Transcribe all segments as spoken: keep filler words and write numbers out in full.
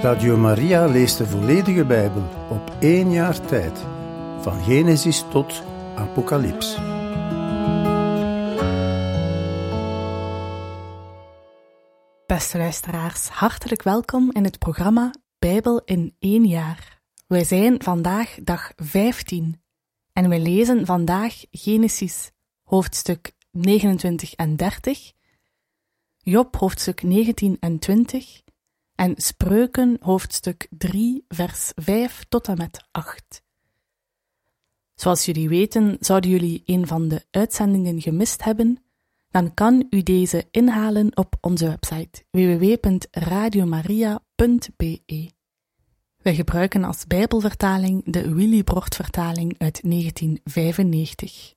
Radio Maria leest de volledige Bijbel op één jaar tijd, van Genesis tot Apocalyps. Beste luisteraars, hartelijk welkom in het programma Bijbel in één jaar. Wij zijn vandaag dag vijftien en wij lezen vandaag Genesis hoofdstuk negenentwintig en dertig, Job hoofdstuk negentien en twintig en Spreuken hoofdstuk drie vers vijf tot en met acht. Zoals jullie weten, zouden jullie een van de uitzendingen gemist hebben, dan kan u deze inhalen op onze website w w w punt radiomaria punt b e. Wij gebruiken als Bijbelvertaling de Willibrord-vertaling uit negentien vijfennegentig.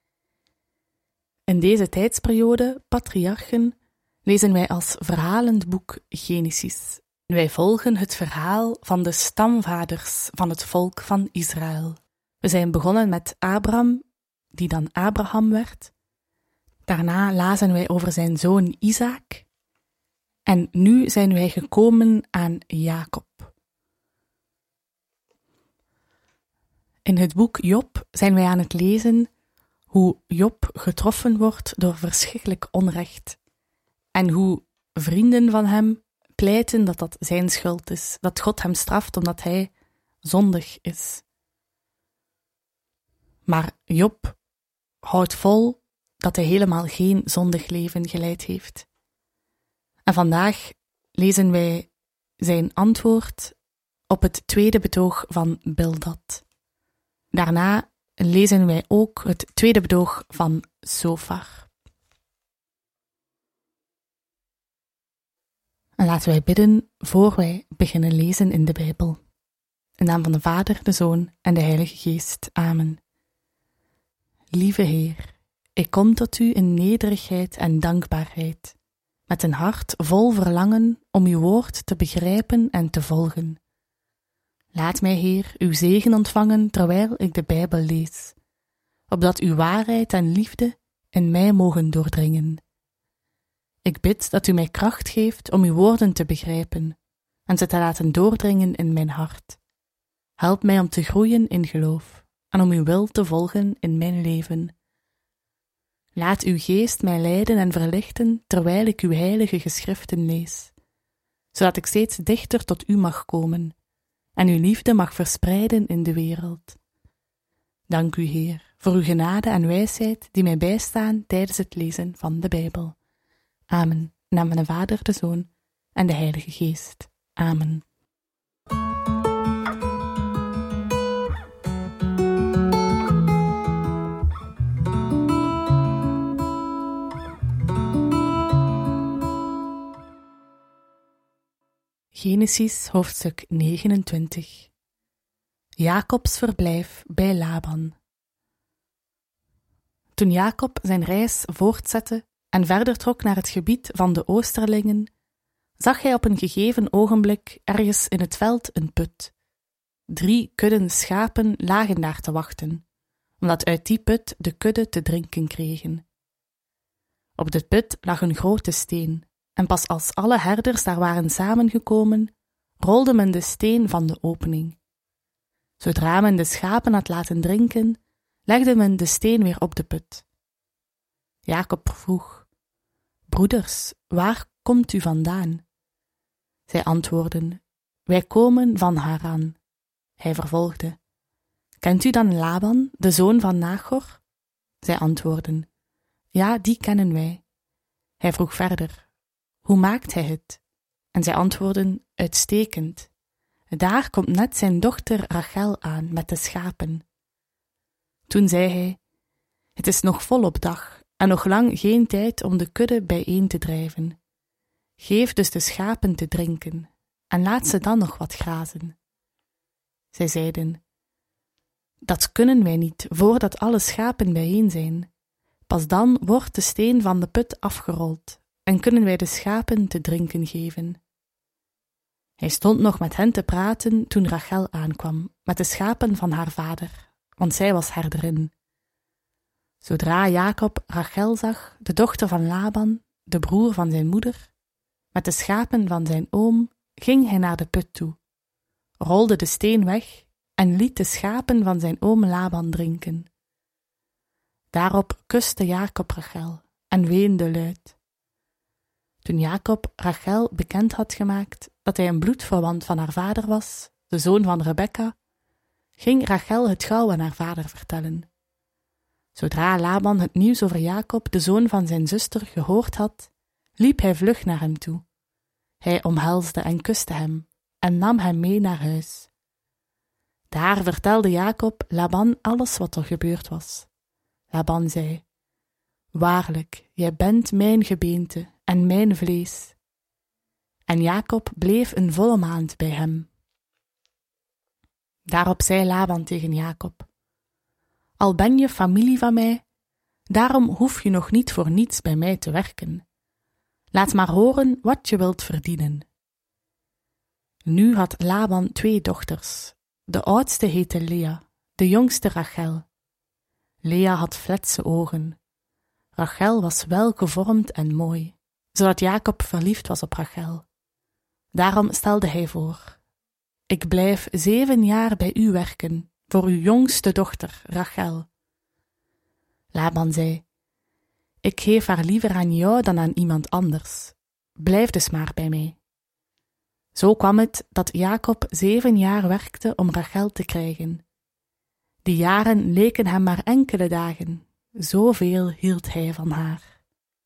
In deze tijdsperiode, patriarchen, lezen wij als verhalend boek Genesis. Wij volgen het verhaal van de stamvaders van het volk van Israël. We zijn begonnen met Abraham, die dan Abraham werd. Daarna lazen wij over zijn zoon Isaac. En nu zijn wij gekomen aan Jacob. In het boek Job zijn wij aan het lezen hoe Job getroffen wordt door verschrikkelijk onrecht. En hoe vrienden van hem pleiten dat dat zijn schuld is, dat God hem straft omdat hij zondig is. Maar Job houdt vol dat hij helemaal geen zondig leven geleid heeft. En vandaag lezen wij zijn antwoord op het tweede betoog van Bildad. Daarna lezen wij ook het tweede betoog van Sofar. En laten wij bidden voor wij beginnen lezen in de Bijbel. In de naam van de Vader, de Zoon en de Heilige Geest. Amen. Lieve Heer, ik kom tot u in nederigheid en dankbaarheid, met een hart vol verlangen om uw woord te begrijpen en te volgen. Laat mij, Heer, uw zegen ontvangen terwijl ik de Bijbel lees, opdat uw waarheid en liefde in mij mogen doordringen. Ik bid dat u mij kracht geeft om uw woorden te begrijpen en ze te laten doordringen in mijn hart. Help mij om te groeien in geloof en om uw wil te volgen in mijn leven. Laat uw geest mij leiden en verlichten terwijl ik uw heilige geschriften lees, zodat ik steeds dichter tot u mag komen en uw liefde mag verspreiden in de wereld. Dank u, Heer, voor uw genade en wijsheid die mij bijstaan tijdens het lezen van de Bijbel. Amen. In de naam van de Vader, de Zoon en de Heilige Geest. Amen. Genesis hoofdstuk negenentwintig. Jacobs verblijf bij Laban. Toen Jacob zijn reis voortzette en verder trok naar het gebied van de Oosterlingen, zag hij op een gegeven ogenblik ergens in het veld een put. Drie kudden schapen lagen daar te wachten, omdat uit die put de kudde te drinken kregen. Op de put lag een grote steen, en pas als alle herders daar waren samengekomen, rolde men de steen van de opening. Zodra men de schapen had laten drinken, legde men de steen weer op de put. Jacob vroeg: Broeders, waar komt u vandaan? Zij antwoordden: Wij komen van Haran. Hij vervolgde: Kent u dan Laban, de zoon van Nachor? Zij antwoordden: Ja, die kennen wij. Hij vroeg verder: Hoe maakt hij het? En zij antwoordden: Uitstekend. Daar komt net zijn dochter Rachel aan met de schapen. Toen zei hij: Het is nog volop dag en nog lang geen tijd om de kudde bijeen te drijven. Geef dus de schapen te drinken en laat ze dan nog wat grazen. Zij zeiden: Dat kunnen wij niet, voordat alle schapen bijeen zijn. Pas dan wordt de steen van de put afgerold en kunnen wij de schapen te drinken geven. Hij stond nog met hen te praten toen Rachel aankwam, met de schapen van haar vader, want zij was herderin. Zodra Jacob Rachel zag, de dochter van Laban, de broer van zijn moeder, met de schapen van zijn oom, ging hij naar de put toe, rolde de steen weg en liet de schapen van zijn oom Laban drinken. Daarop kuste Jacob Rachel en weende luid. Toen Jacob Rachel bekend had gemaakt dat hij een bloedverwant van haar vader was, de zoon van Rebekka, ging Rachel het gauw aan haar vader vertellen. Zodra Laban het nieuws over Jacob, de zoon van zijn zuster, gehoord had, liep hij vlug naar hem toe. Hij omhelsde en kuste hem en nam hem mee naar huis. Daar vertelde Jacob Laban alles wat er gebeurd was. Laban zei: Waarlijk, jij bent mijn gebeente en mijn vlees. En Jacob bleef een volle maand bij hem. Daarop zei Laban tegen Jacob: Al ben je familie van mij, daarom hoef je nog niet voor niets bij mij te werken. Laat maar horen wat je wilt verdienen. Nu had Laban twee dochters. De oudste heette Lea, de jongste Rachel. Lea had fletse ogen. Rachel was welgevormd en mooi, zodat Jacob verliefd was op Rachel. Daarom stelde hij voor: Ik blijf zeven jaar bij u werken, voor uw jongste dochter, Rachel. Laban zei: Ik geef haar liever aan jou dan aan iemand anders. Blijf dus maar bij mij. Zo kwam het dat Jacob zeven jaar werkte om Rachel te krijgen. Die jaren leken hem maar enkele dagen, zoveel hield hij van haar.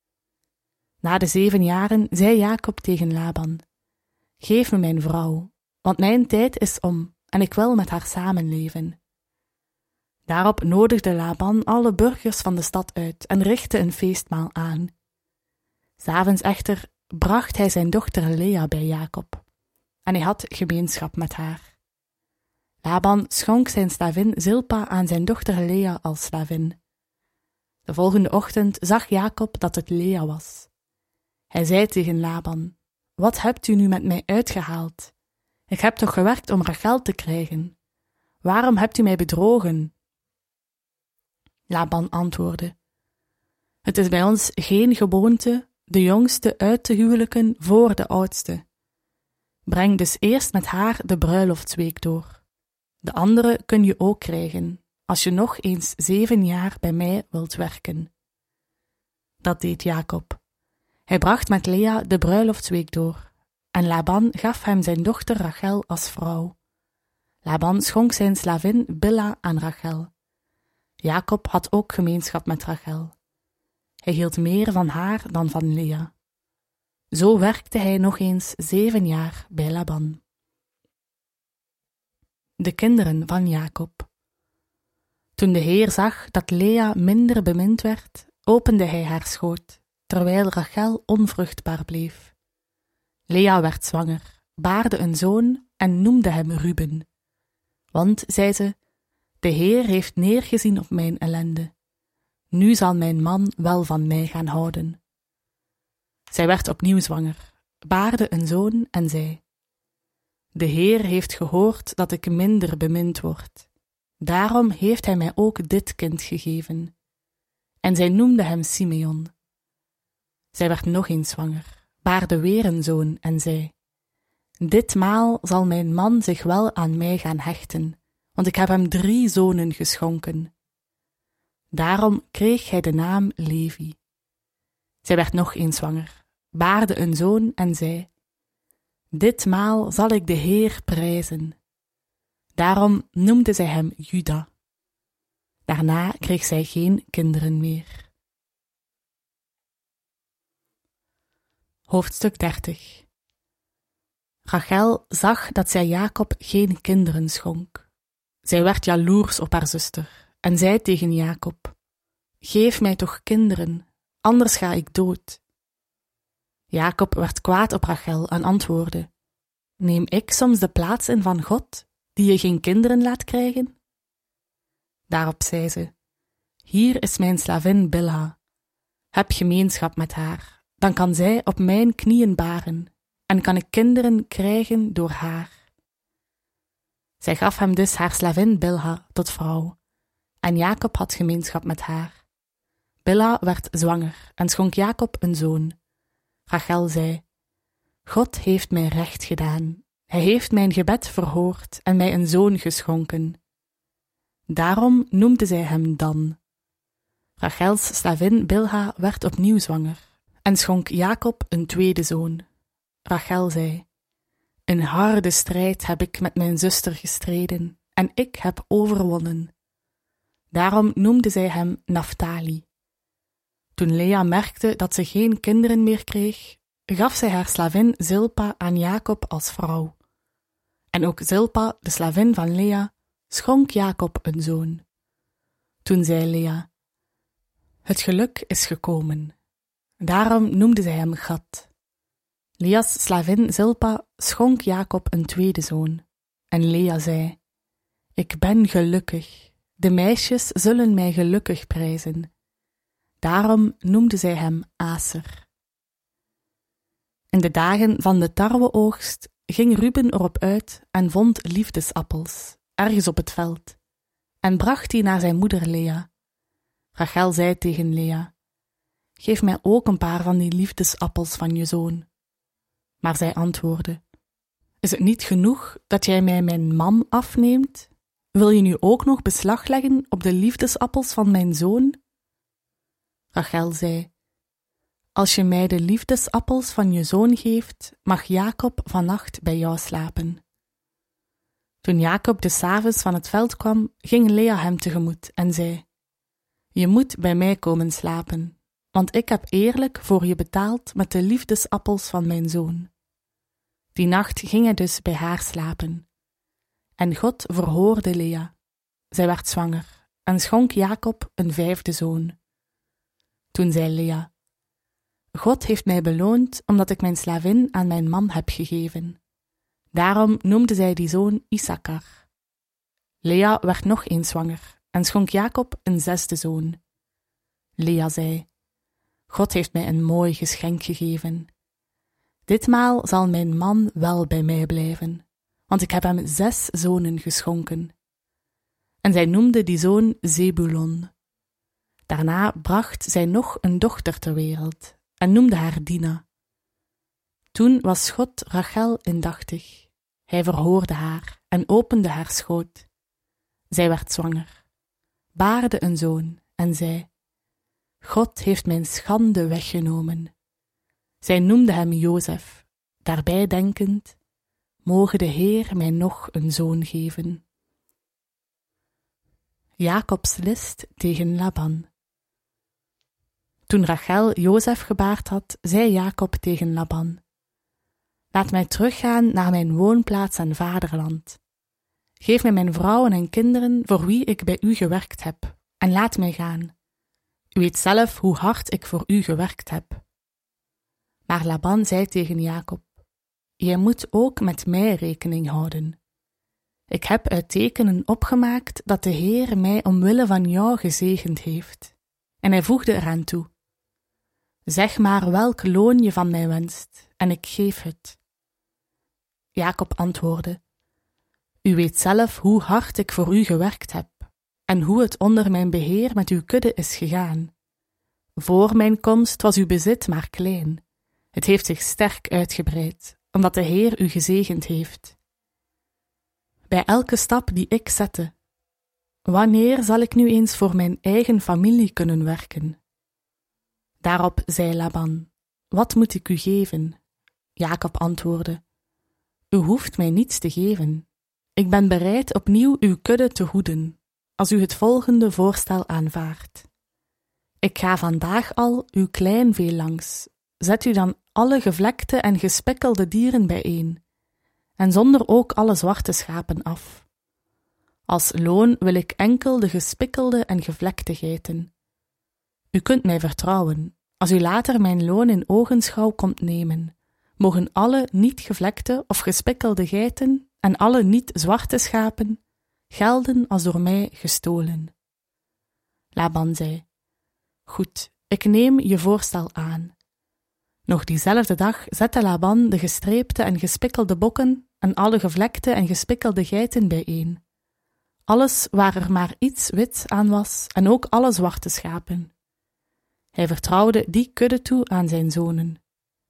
Na de zeven jaren zei Jacob tegen Laban: Geef me mijn vrouw, want mijn tijd is om en ik wil met haar samenleven. Daarop nodigde Laban alle burgers van de stad uit en richtte een feestmaal aan. 'S Avonds echter bracht hij zijn dochter Lea bij Jacob, en hij had gemeenschap met haar. Laban schonk zijn slavin Zilpa aan zijn dochter Lea als slavin. De volgende ochtend zag Jacob dat het Lea was. Hij zei tegen Laban: Wat hebt u nu met mij uitgehaald? Ik heb toch gewerkt om Rachel te krijgen? Waarom hebt u mij bedrogen? Laban antwoordde: Het is bij ons geen gewoonte de jongste uit te huwelijken voor de oudste. Breng dus eerst met haar de bruiloftsweek door. De andere kun je ook krijgen, als je nog eens zeven jaar bij mij wilt werken. Dat deed Jacob. Hij bracht met Lea de bruiloftsweek door, en Laban gaf hem zijn dochter Rachel als vrouw. Laban schonk zijn slavin Bilha aan Rachel. Jacob had ook gemeenschap met Rachel. Hij hield meer van haar dan van Lea. Zo werkte hij nog eens zeven jaar bij Laban. De kinderen van Jacob. Toen de Heer zag dat Lea minder bemind werd, opende hij haar schoot, terwijl Rachel onvruchtbaar bleef. Lea werd zwanger, baarde een zoon en noemde hem Ruben. Want, zei ze, de Heer heeft neergezien op mijn ellende. Nu zal mijn man wel van mij gaan houden. Zij werd opnieuw zwanger, baarde een zoon en zei: De Heer heeft gehoord dat ik minder bemind word. Daarom heeft hij mij ook dit kind gegeven. En zij noemde hem Simeon. Zij werd nog eens zwanger, baarde weer een zoon en zei: Ditmaal zal mijn man zich wel aan mij gaan hechten, want ik heb hem drie zonen geschonken. Daarom kreeg hij de naam Levi. Zij werd nog eens zwanger, baarde een zoon en zei: Ditmaal zal ik de Heer prijzen. Daarom noemde zij hem Juda. Daarna kreeg zij geen kinderen meer. Hoofdstuk dertig. Rachel zag dat zij Jacob geen kinderen schonk. Zij werd jaloers op haar zuster en zei tegen Jacob: Geef mij toch kinderen, anders ga ik dood. Jacob werd kwaad op Rachel en antwoordde: Neem ik soms de plaats in van God, die je geen kinderen laat krijgen? Daarop zei ze: Hier is mijn slavin Bilha. Heb gemeenschap met haar, dan kan zij op mijn knieën baren en kan ik kinderen krijgen door haar. Zij gaf hem dus haar slavin Bilha tot vrouw, en Jacob had gemeenschap met haar. Bilha werd zwanger en schonk Jacob een zoon. Rachel zei: God heeft mij recht gedaan. Hij heeft mijn gebed verhoord en mij een zoon geschonken. Daarom noemde zij hem Dan. Rachels slavin Bilha werd opnieuw zwanger en schonk Jacob een tweede zoon. Rachel zei: Een harde strijd heb ik met mijn zuster gestreden en ik heb overwonnen. Daarom noemde zij hem Naphtali. Toen Lea merkte dat ze geen kinderen meer kreeg, gaf zij haar slavin Zilpa aan Jacob als vrouw. En ook Zilpa, de slavin van Lea, schonk Jacob een zoon. Toen zei Lea: Het geluk is gekomen. Daarom noemde zij hem Gad. Lea's slavin Zilpa schonk Jacob een tweede zoon. En Lea zei: Ik ben gelukkig. De meisjes zullen mij gelukkig prijzen. Daarom noemde zij hem Aser. In de dagen van de tarweoogst ging Ruben erop uit en vond liefdesappels, ergens op het veld, en bracht die naar zijn moeder Lea. Rachel zei tegen Lea: Geef mij ook een paar van die liefdesappels van je zoon. Maar zij antwoordde: Is het niet genoeg dat jij mij mijn man afneemt? Wil je nu ook nog beslag leggen op de liefdesappels van mijn zoon? Rachel zei: Als je mij de liefdesappels van je zoon geeft, mag Jacob vannacht bij jou slapen. Toen Jacob des avonds van het veld kwam, ging Lea hem tegemoet en zei: Je moet bij mij komen slapen, want ik heb eerlijk voor je betaald met de liefdesappels van mijn zoon. Die nacht ging hij dus bij haar slapen. En God verhoorde Lea. Zij werd zwanger en schonk Jacob een vijfde zoon. Toen zei Lea: God heeft mij beloond omdat ik mijn slavin aan mijn man heb gegeven. Daarom noemde zij die zoon Issachar. Lea werd nog eens zwanger en schonk Jacob een zesde zoon. Lea zei: God heeft mij een mooi geschenk gegeven. Ditmaal zal mijn man wel bij mij blijven, want ik heb hem zes zonen geschonken. En zij noemde die zoon Zebulon. Daarna bracht zij nog een dochter ter wereld en noemde haar Dina. Toen was God Rachel indachtig. Hij verhoorde haar en opende haar schoot. Zij werd zwanger, baarde een zoon en zei: God heeft mijn schande weggenomen. Zij noemde hem Jozef, daarbij denkend: moge de Heer mij nog een zoon geven. Jacobs list tegen Laban. Toen Rachel Jozef gebaard had, zei Jacob tegen Laban: Laat mij teruggaan naar mijn woonplaats en vaderland. Geef mij mijn vrouwen en kinderen voor wie ik bij u gewerkt heb, en laat mij gaan. U weet zelf hoe hard ik voor u gewerkt heb. Maar Laban zei tegen Jacob: Jij moet ook met mij rekening houden. Ik heb uit tekenen opgemaakt dat de Heer mij omwille van jou gezegend heeft. En hij voegde eraan toe: Zeg maar welk loon je van mij wenst, en ik geef het. Jacob antwoordde: U weet zelf hoe hard ik voor u gewerkt heb, en hoe het onder mijn beheer met uw kudde is gegaan. Voor mijn komst was uw bezit maar klein. Het heeft zich sterk uitgebreid, omdat de Heer u gezegend heeft. Bij elke stap die ik zette, wanneer zal ik nu eens voor mijn eigen familie kunnen werken? Daarop zei Laban: Wat moet ik u geven? Jacob antwoordde: U hoeft mij niets te geven. Ik ben bereid opnieuw uw kudde te hoeden, als u het volgende voorstel aanvaardt. Ik ga vandaag al uw kleinvee langs. Zet u dan alle gevlekte en gespikkelde dieren bijeen, en zonder ook alle zwarte schapen af. Als loon wil ik enkel de gespikkelde en gevlekte geiten. U kunt mij vertrouwen. Als u later mijn loon in ogenschouw komt nemen, mogen alle niet gevlekte of gespikkelde geiten en alle niet zwarte schapen gelden als door mij gestolen. Laban zei: Goed, ik neem je voorstel aan. Nog diezelfde dag zette Laban de gestreepte en gespikkelde bokken en alle gevlekte en gespikkelde geiten bijeen. Alles waar er maar iets wit aan was en ook alle zwarte schapen. Hij vertrouwde die kudde toe aan zijn zonen.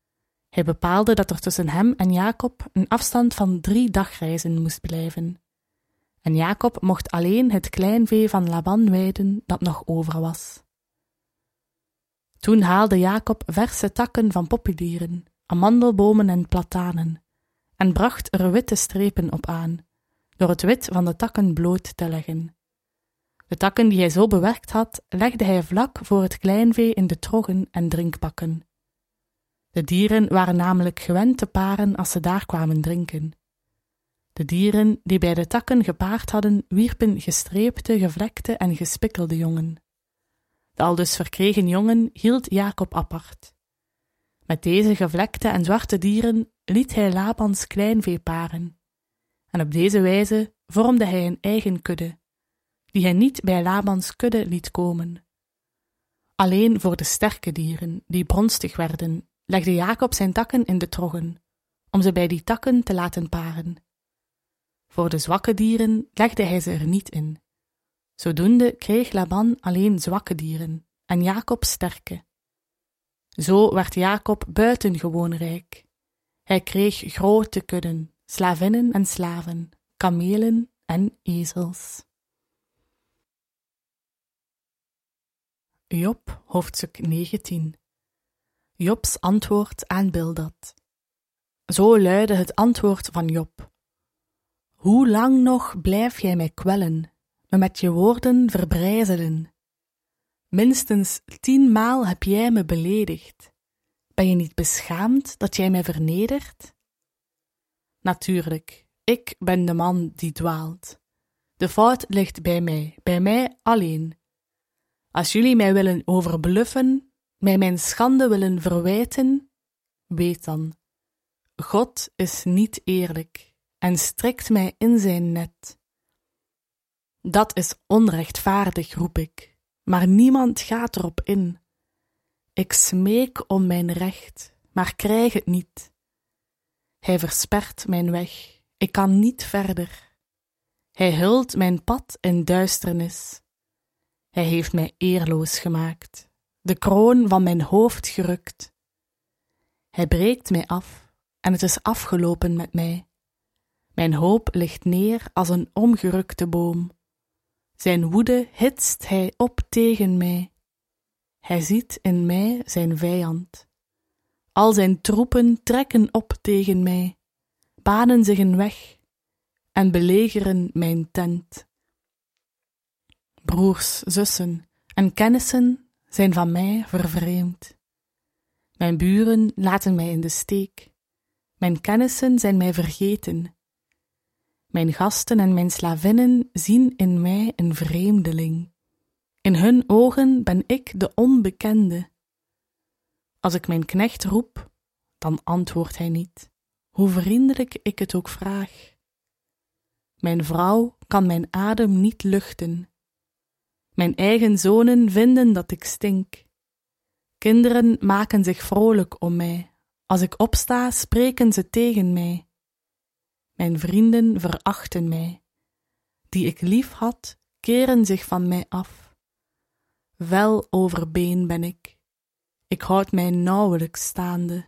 Hij bepaalde dat er tussen hem en Jacob een afstand van drie dagreizen moest blijven. En Jacob mocht alleen het kleinvee van Laban weiden dat nog over was. Toen haalde Jacob verse takken van poppiedieren, amandelbomen en platanen, en bracht er witte strepen op aan, door het wit van de takken bloot te leggen. De takken die hij zo bewerkt had, legde hij vlak voor het kleinvee in de troggen en drinkbakken. De dieren waren namelijk gewend te paren als ze daar kwamen drinken. De dieren die bij de takken gepaard hadden, wierpen gestreepte, gevlekte en gespikkelde jongen. De aldus verkregen jongen hield Jacob apart. Met deze gevlekte en zwarte dieren liet hij Labans kleinvee paren. En op deze wijze vormde hij een eigen kudde, die hij niet bij Labans kudde liet komen. Alleen voor de sterke dieren, die bronstig werden, legde Jacob zijn takken in de troggen, om ze bij die takken te laten paren. Voor de zwakke dieren legde hij ze er niet in. Zodoende kreeg Laban alleen zwakke dieren en Jacob sterke. Zo werd Jacob buitengewoon rijk. Hij kreeg grote kudden, slavinnen en slaven, kamelen en ezels. Job, hoofdstuk negentien. Jobs antwoord aan Bildad. Zo luidde het antwoord van Job. Hoe lang nog blijf jij mij kwellen, me met je woorden verbrijzelen? Minstens tienmaal heb jij me beledigd. Ben je niet beschaamd dat jij mij vernedert? Natuurlijk, ik ben de man die dwaalt. De fout ligt bij mij, bij mij alleen. Als jullie mij willen overbluffen, mij mijn schande willen verwijten, weet dan, God is niet eerlijk en strikt mij in zijn net. Dat is onrechtvaardig, roep ik, maar niemand gaat erop in. Ik smeek om mijn recht, maar krijg het niet. Hij verspert mijn weg, ik kan niet verder. Hij hult mijn pad in duisternis. Hij heeft mij eerloos gemaakt, de kroon van mijn hoofd gerukt. Hij breekt mij af en het is afgelopen met mij. Mijn hoop ligt neer als een omgerukte boom. Zijn woede hitst hij op tegen mij. Hij ziet in mij zijn vijand. Al zijn troepen trekken op tegen mij, banen zich een weg en belegeren mijn tent. Broers, zussen en kennissen zijn van mij vervreemd. Mijn buren laten mij in de steek. Mijn kennissen zijn mij vergeten. Mijn gasten en mijn slavinnen zien in mij een vreemdeling. In hun ogen ben ik de onbekende. Als ik mijn knecht roep, dan antwoordt hij niet, hoe vriendelijk ik het ook vraag. Mijn vrouw kan mijn adem niet luchten. Mijn eigen zonen vinden dat ik stink. Kinderen maken zich vrolijk om mij. Als ik opsta, spreken ze tegen mij. Mijn vrienden verachten mij. Die ik lief had, keren zich van mij af. Wel overbeen ben ik. Ik houd mij nauwelijks staande.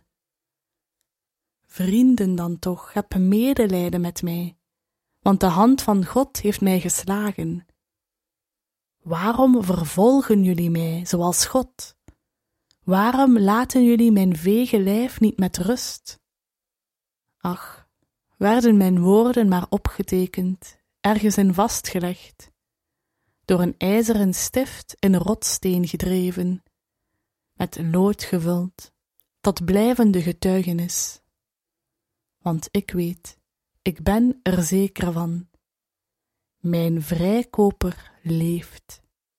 Vrienden dan toch, heb medelijden met mij, want de hand van God heeft mij geslagen. Waarom vervolgen jullie mij zoals God? Waarom laten jullie mijn veege lijf niet met rust? Ach, werden mijn woorden maar opgetekend, ergens in vastgelegd, door een ijzeren stift in rotsteen gedreven, met lood gevuld, tot blijvende getuigenis. Want ik weet, ik ben er zeker van, mijn vrijkoper leeft.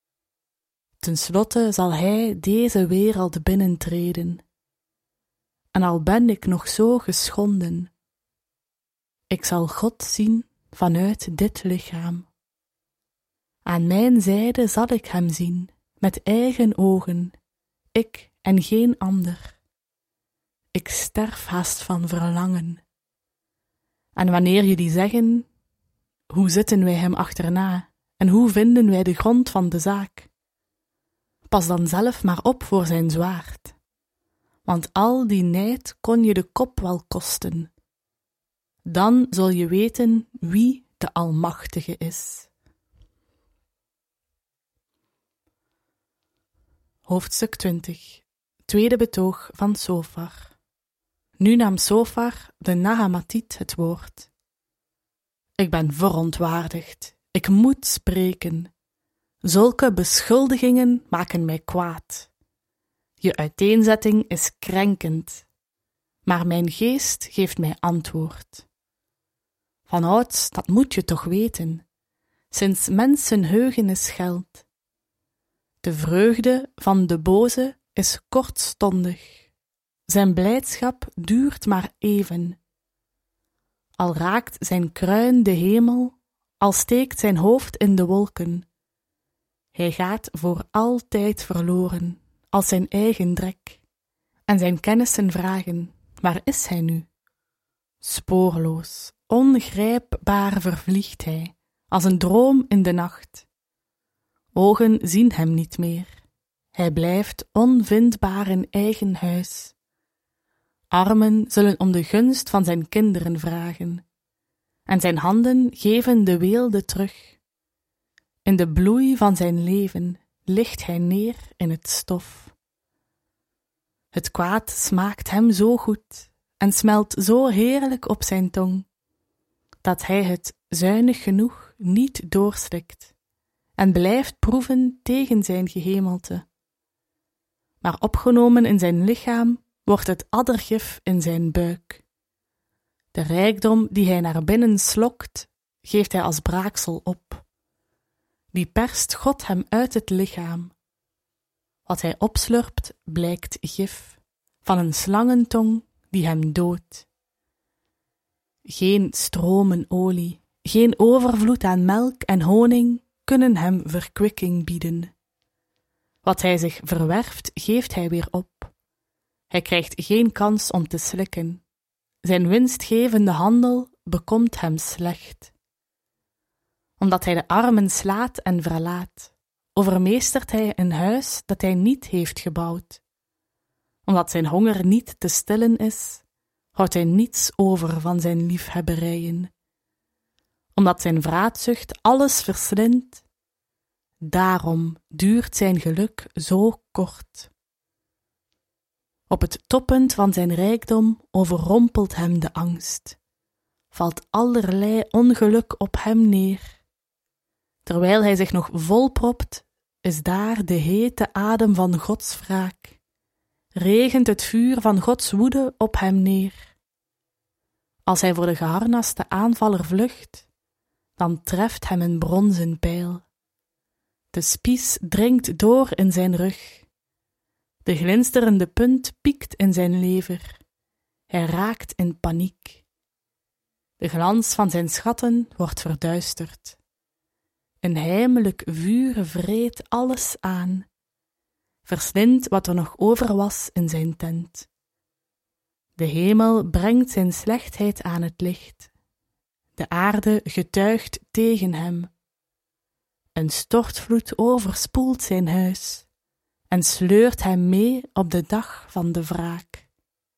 Ten slotte zal hij deze wereld binnentreden. En al ben ik nog zo geschonden, ik zal God zien vanuit dit lichaam. Aan mijn zijde zal ik hem zien, met eigen ogen, ik en geen ander. Ik sterf haast van verlangen. En wanneer jullie zeggen, hoe zitten wij hem achterna en hoe vinden wij de grond van de zaak? Pas dan zelf maar op voor zijn zwaard. want al die nijd kon je de kop wel kosten. Dan zul je weten wie de Almachtige is. Hoofdstuk twintig. Tweede betoog van Sofar. Nu nam Sofar de Nahamatiet het woord. Ik ben verontwaardigd. Ik moet spreken. Zulke beschuldigingen maken mij kwaad. Je uiteenzetting is krenkend, maar mijn geest geeft mij antwoord. Vanouds, dat moet je toch weten, sinds mensenheugenis geldt. De vreugde van de boze is kortstondig, zijn blijdschap duurt maar even. Al raakt zijn kruin de hemel, al steekt zijn hoofd in de wolken. Hij gaat voor altijd verloren, als zijn eigen drek. En zijn kennissen vragen, waar is hij nu? Spoorloos, ongrijpbaar vervliegt hij, als een droom in de nacht. Ogen zien hem niet meer. Hij blijft onvindbaar in eigen huis. Armen zullen om de gunst van zijn kinderen vragen, en zijn handen geven de weelde terug. In de bloei van zijn leven ligt hij neer in het stof. Het kwaad smaakt hem zo goed en smelt zo heerlijk op zijn tong, dat hij het zuinig genoeg niet doorslikt en blijft proeven tegen zijn gehemelte. Maar opgenomen in zijn lichaam wordt het addergif in zijn buik. De rijkdom die hij naar binnen slokt, geeft hij als braaksel op. Die perst God hem uit het lichaam. Wat hij opslurpt, blijkt gif, van een slangentong die hem doodt. Geen stromen olie, geen overvloed aan melk en honing kunnen hem verkwikking bieden. Wat hij zich verwerft, geeft hij weer op. Hij krijgt geen kans om te slikken. Zijn winstgevende handel bekomt hem slecht. Omdat hij de armen slaat en verlaat, overmeestert hij een huis dat hij niet heeft gebouwd. Omdat zijn honger niet te stillen is, houdt hij niets over van zijn liefhebberijen. Omdat zijn vraatzucht alles verslindt, daarom duurt zijn geluk zo kort. Op het toppunt van zijn rijkdom overrompelt hem de angst, valt allerlei ongeluk op hem neer. Terwijl hij zich nog volpropt, is daar de hete adem van Gods wraak, regent het vuur van Gods woede op hem neer. Als hij voor de geharnaste aanvaller vlucht, dan treft hem een bronzen pijl. De spies dringt door in zijn rug. De glinsterende punt piekt in zijn lever. Hij raakt in paniek. De glans van zijn schatten wordt verduisterd. Een heimelijk vuur vreet alles aan, verslindt wat er nog over was in zijn tent. De hemel brengt zijn slechtheid aan het licht. De aarde getuigt tegen hem. Een stortvloed overspoelt zijn huis en sleurt hem mee op de dag van de wraak.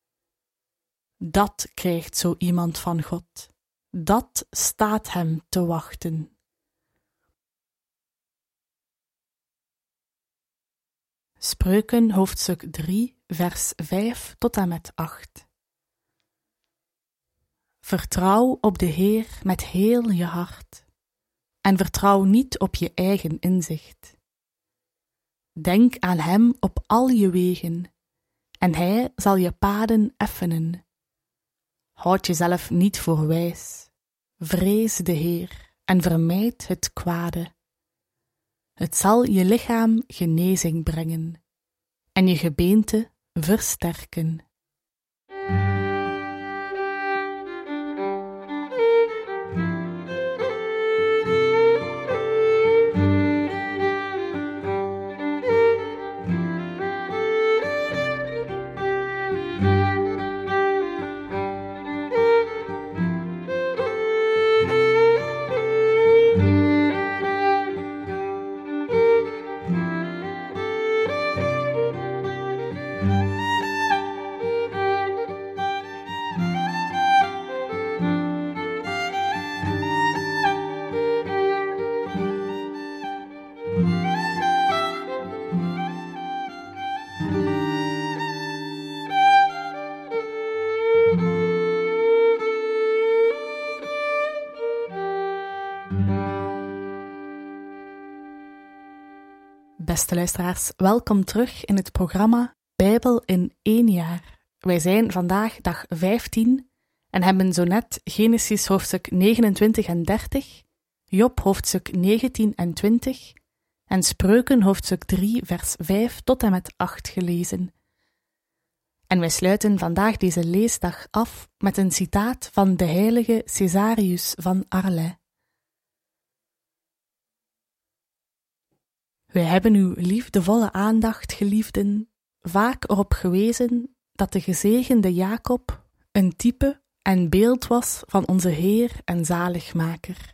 Dat krijgt zo iemand van God. Dat staat hem te wachten. Spreuken hoofdstuk drie, vers vijf tot en met acht. Vertrouw op de Heer met heel je hart en vertrouw niet op je eigen inzicht. Denk aan Hem op al je wegen en Hij zal je paden effenen. Houd jezelf niet voor wijs, vrees de Heer en vermijd het kwade. Het zal je lichaam genezing brengen en je gebeente versterken. Beste luisteraars, welkom terug in het programma Bijbel in één jaar. Wij zijn vandaag dag vijftien en hebben zo net Genesis hoofdstuk negenentwintig en dertig, Job hoofdstuk negentien en twintig en Spreuken hoofdstuk drie vers vijf tot en met acht gelezen. En wij sluiten vandaag deze leesdag af met een citaat van de heilige Caesarius van Arles. Wij hebben uw liefdevolle aandacht, geliefden, vaak erop gewezen dat de gezegende Jacob een type en beeld was van onze Heer en Zaligmaker.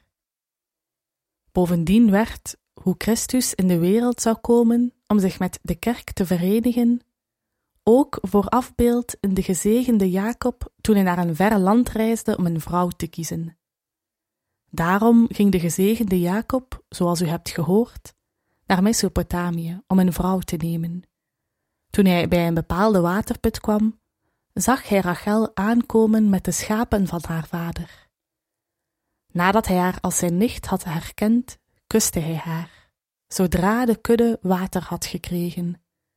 Bovendien werd, hoe Christus in de wereld zou komen om zich met de kerk te verenigen, ook voor afbeeld in de gezegende Jacob toen hij naar een ver land reisde om een vrouw te kiezen. Daarom ging de gezegende Jacob, zoals u hebt gehoord, naar Mesopotamië om een vrouw te nemen. Toen hij bij een bepaalde waterput kwam, zag hij Rachel aankomen met de schapen van haar vader. Nadat hij haar als zijn nicht had herkend, kuste hij haar, zodra de kudde water had gekregen.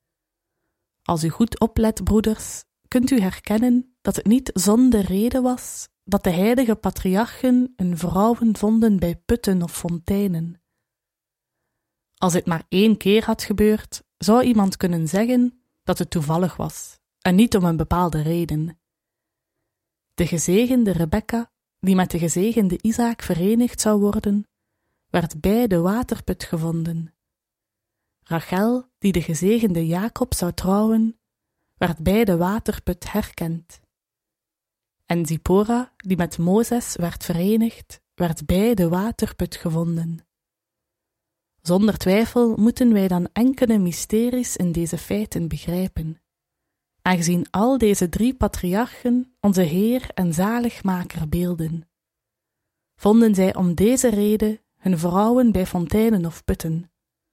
Als u goed oplet, broeders, kunt u herkennen dat het niet zonder reden was dat de heilige patriarchen hun vrouwen vonden bij putten of fonteinen. Als het maar één keer had gebeurd, zou iemand kunnen zeggen dat het toevallig was en niet om een bepaalde reden. De gezegende Rebekka, die met de gezegende Isaak verenigd zou worden, werd bij de waterput gevonden. Rachel, die de gezegende Jacob zou trouwen, werd bij de waterput herkend. En Zipora, die met Mozes werd verenigd, werd bij de waterput gevonden. Zonder twijfel moeten wij dan enkele mysteries in deze feiten begrijpen, aangezien al deze drie patriarchen onze Heer en Zaligmaker beelden. Vonden zij om deze reden hun vrouwen bij fonteinen of putten,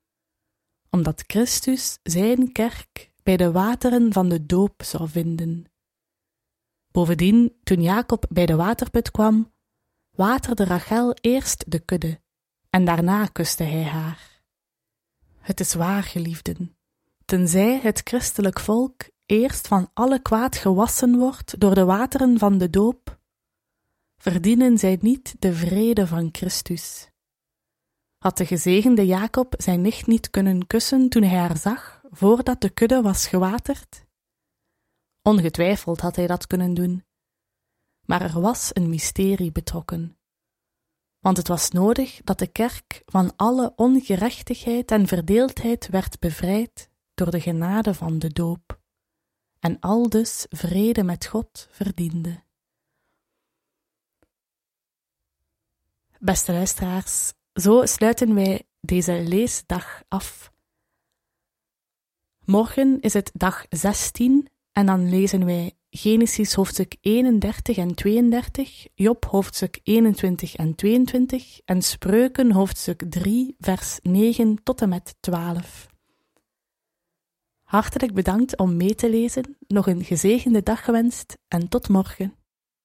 omdat Christus zijn kerk bij de wateren van de doop zou vinden. Bovendien, toen Jacob bij de waterput kwam, waterde Rachel eerst de kudde, en daarna kuste hij haar. Het is waar, geliefden, tenzij het christelijk volk eerst van alle kwaad gewassen wordt door de wateren van de doop, verdienen zij niet de vrede van Christus. Had de gezegende Jacob zijn nicht niet kunnen kussen toen hij haar zag, voordat de kudde was gewaterd? Ongetwijfeld had hij dat kunnen doen, maar er was een mysterie betrokken. Want het was nodig dat de kerk van alle ongerechtigheid en verdeeldheid werd bevrijd door de genade van de doop, en aldus vrede met God verdiende. Beste luisteraars, zo sluiten wij deze leesdag af. Morgen is het dag zestien en dan lezen wij Genesis hoofdstuk eenendertig en tweeëndertig, Job hoofdstuk eenentwintig en tweeëntwintig en Spreuken hoofdstuk drie, vers negen tot en met twaalf. Hartelijk bedankt om mee te lezen, nog een gezegende dag gewenst en tot morgen.